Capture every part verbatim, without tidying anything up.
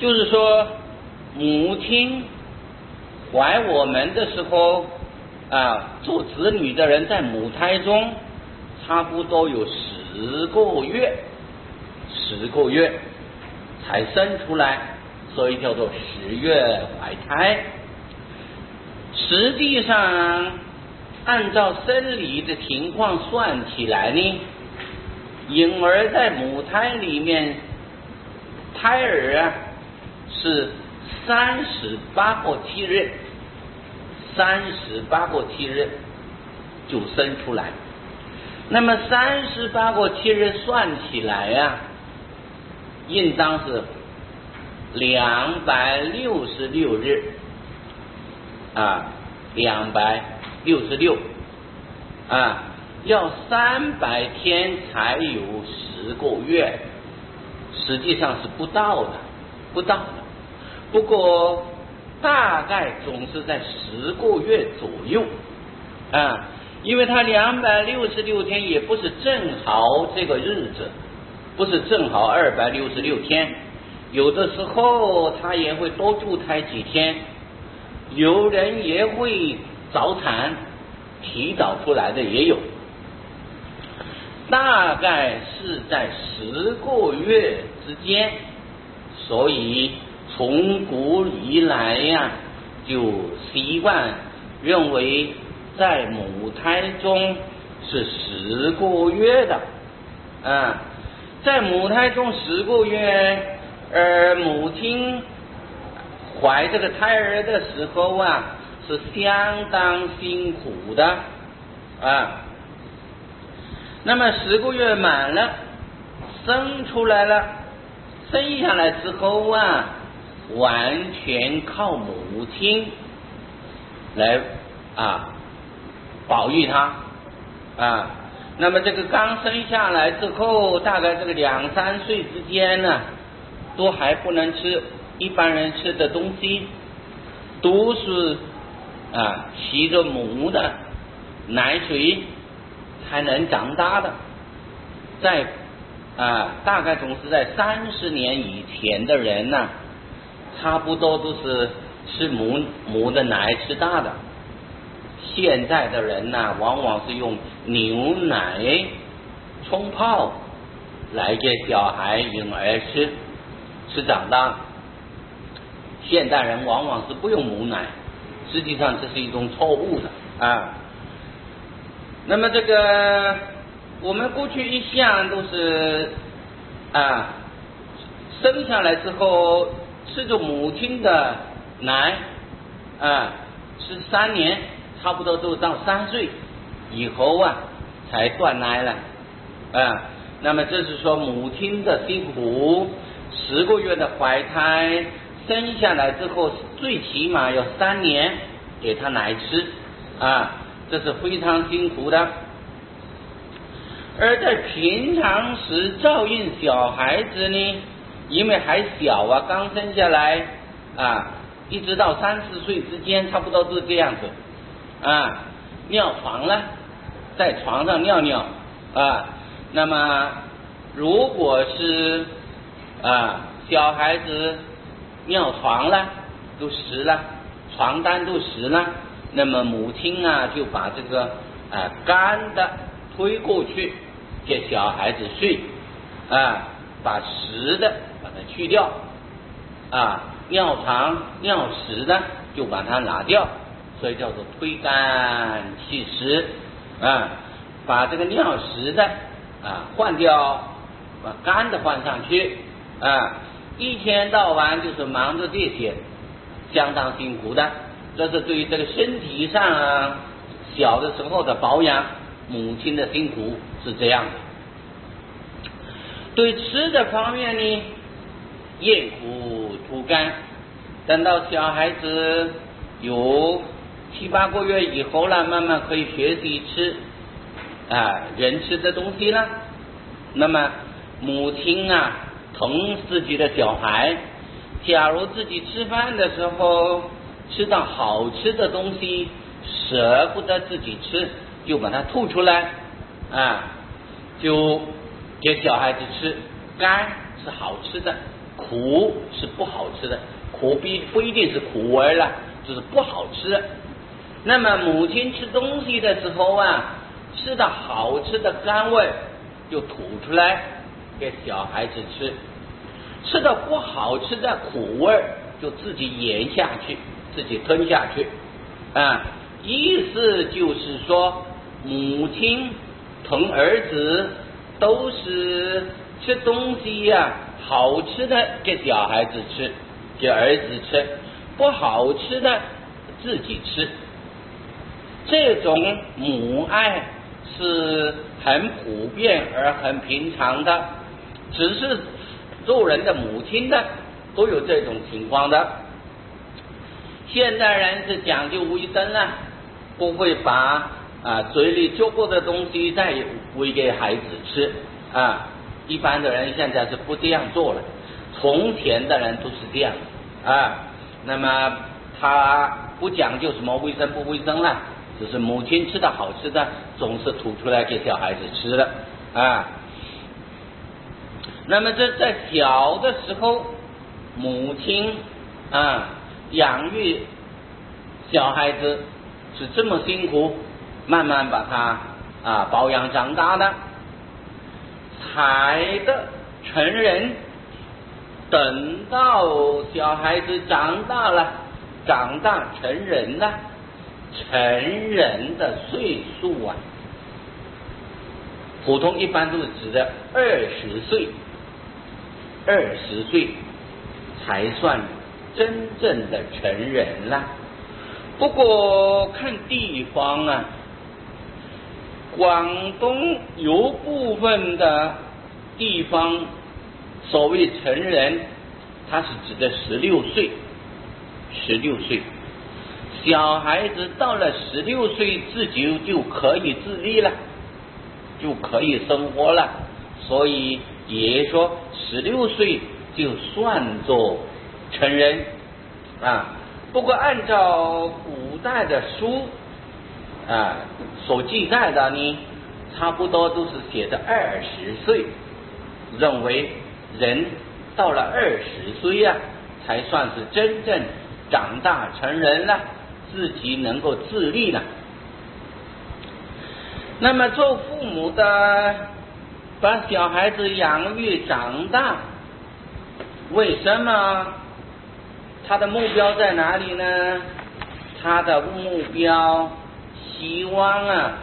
就是说母亲怀我们的时候啊，做子女的人在母胎中差不多有十个月，十个月才生出来，所以叫做十月怀胎。实际上按照生理的情况算起来呢，婴儿在母胎里面，胎儿啊是三十八个七日，三十八个七日就生出来。那么三十八个七日算起来啊，应当是两百六十六日啊，两百六十六啊，要三百天才有十个月，实际上是不到的，不到的。不过大概总是在十个月左右啊，因为它两百六十六天也不是正好这个日子，不是正好二百六十六天，有的时候它也会多住胎几天，有人也会早产提早出来的也有，大概是在十个月之间，所以从古以来呀、啊，就习惯认为在母胎中是十个月的啊，在母胎中十个月，而母亲怀这个胎儿的时候啊，是相当辛苦的啊。那么十个月满了，生出来了，生下来之后啊，完全靠母亲来啊保育他啊。那么这个刚生下来之后，大概这个两三岁之间呢，都还不能吃一般人吃的东西，都是啊吸着母的奶水才能长大的。在啊大概总是在三十年以前的人呢、啊，差不多都是吃母母的奶吃大的。现在的人呢、啊，往往是用牛奶冲泡来给小孩婴儿吃吃长大。现代人往往是不用母奶，实际上这是一种错误的啊。那么这个我们过去一向都是啊生下来之后吃着母亲的奶啊，吃三年，差不多都到三岁以后啊才断奶了啊。那么这是说母亲的辛苦，十个月的怀胎生下来之后，最起码要三年给他奶吃啊，这是非常辛苦的。而在平常时照应小孩子呢，因为还小啊，刚生下来啊，一直到三四岁之间，差不多都是这样子啊。尿床了，在床上尿尿啊。那么如果是啊小孩子尿床了，都湿了，床单都湿了，那么母亲啊就把这个啊干的推过去给小孩子睡啊，把湿的把它去掉啊，尿床尿湿的就把它拿掉，所以叫做推干弃湿啊，把这个尿湿的啊换掉，把干的换上去啊。一天到晚就是忙着这些，相当辛苦的。这是对于这个身体上啊，小的时候的保养，母亲的辛苦是这样的。对吃的方面呢，咽苦吐甘，等到小孩子有七八个月以后了，慢慢可以学习吃啊人吃的东西了。那么母亲啊疼自己的小孩，假如自己吃饭的时候吃到好吃的东西，舍不得自己吃，就把它吐出来啊，就给小孩子吃。干是好吃的， 苦是不好吃的，苦不不一定是苦味了，就是不好吃。那么母亲吃东西的时候啊，吃的好吃的甘味就吐出来给小孩子吃，吃的不好吃的苦味就自己咽下去，自己吞下去啊。意思就是说，母亲同儿子都是吃东西呀、啊，好吃的给小孩子吃，给儿子吃，不好吃的自己吃。这种母爱是很普遍而很平常的，只是做人的母亲的都有这种情况的。现代人是讲究卫生了，不会把啊嘴里嚼过的东西再喂给孩子吃啊。一般的人现在是不这样做了，从前的人都是这样啊。那么他不讲究什么卫生不卫生了，只是母亲吃的好吃的总是吐出来给小孩子吃的啊。那么这在小的时候，母亲啊养育小孩子是这么辛苦，慢慢把他啊保养长大的，才的成人。等到小孩子长大了，长大成人了，成人的岁数啊，普通一般都是指的二十岁，二十岁才算真正的成人了。不过看地方啊，广东有部分的地方所谓成人，它是指的十六岁，十六岁小孩子到了十六岁自己就可以自立了，就可以生活了，所以也说十六岁就算作成人啊。不过按照古代的书啊所记载的呢，差不多都是写的二十岁，认为人到了二十岁呀、啊，才算是真正长大成人了，自己能够自立了。那么做父母的把小孩子养育长大，为什么？他的目标在哪里呢？他的目标希望啊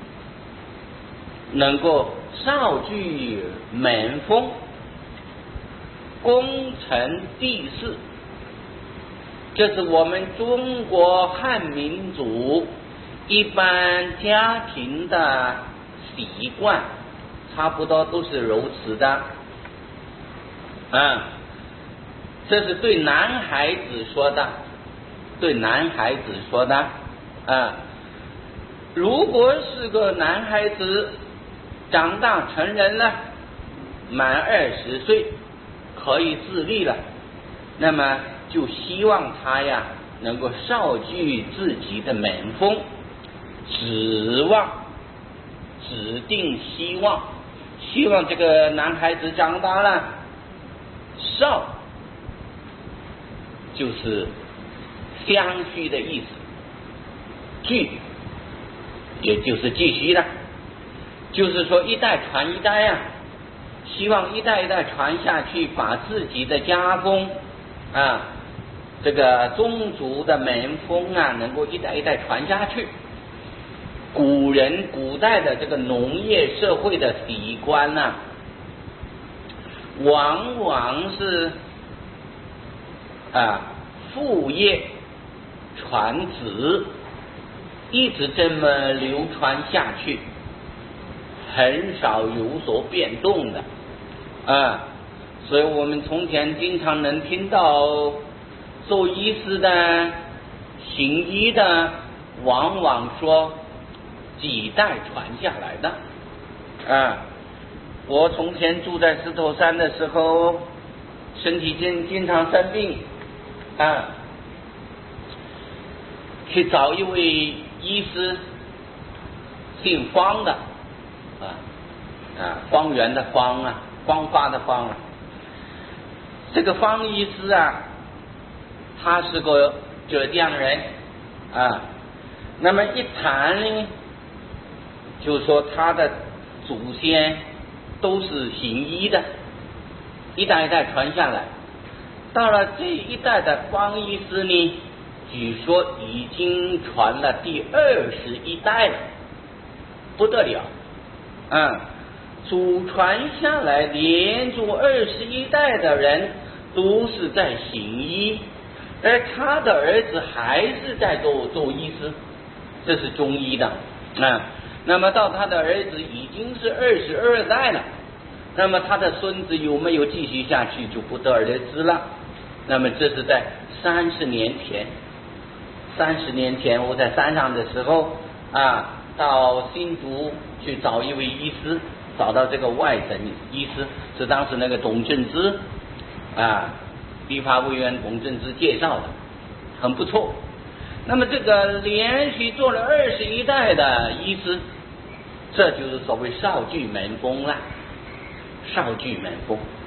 能够少具门风，功成帝释。这是我们中国汉民族一般家庭的习惯，差不多都是如此的啊。这是对男孩子说的，对男孩子说的啊。如果是个男孩子长大成人了，满二十岁可以自立了，那么就希望他呀能够少具自己的门风，指望指定希望希望这个男孩子长大了，少就是相续的意思，继也就是继续的，就是说一代传一代啊，希望一代一代传下去，把自己的家风啊，这个宗族的门风啊，能够一代一代传下去。古人古代的这个农业社会的习惯呢、啊，往往是啊父业传子，一直这么流传下去，很少有所变动的啊。所以我们从前经常能听到做医师的、行医的，往往说几代传下来的啊。我从前住在石头山的时候，身体经经常生病啊，去找一位医师，姓方的啊啊，方圆的方啊，光发的方啊。 这个方医师啊，他是个浙江人啊。那么一谈呢，就说他的祖先都是行医的，一代一代传下来。到了这一代的方医师呢，据说已经传了第二十一代了，不得了啊！祖传下来连续二十一代的人都是在行医，而他的儿子还是在做做医师，这是中医的啊。那么到他的儿子已经是二十二代了，那么他的孙子有没有继续下去就不得而知了。那么这是在三十年前，三十年前我在山上的时候啊，到新竹去找一位医师，找到这个外省医师，是当时那个董正之啊，立法委员董正之介绍的，很不错。那么这个连续做了二十一代的医师，这就是所谓少聚门风了，少聚门风。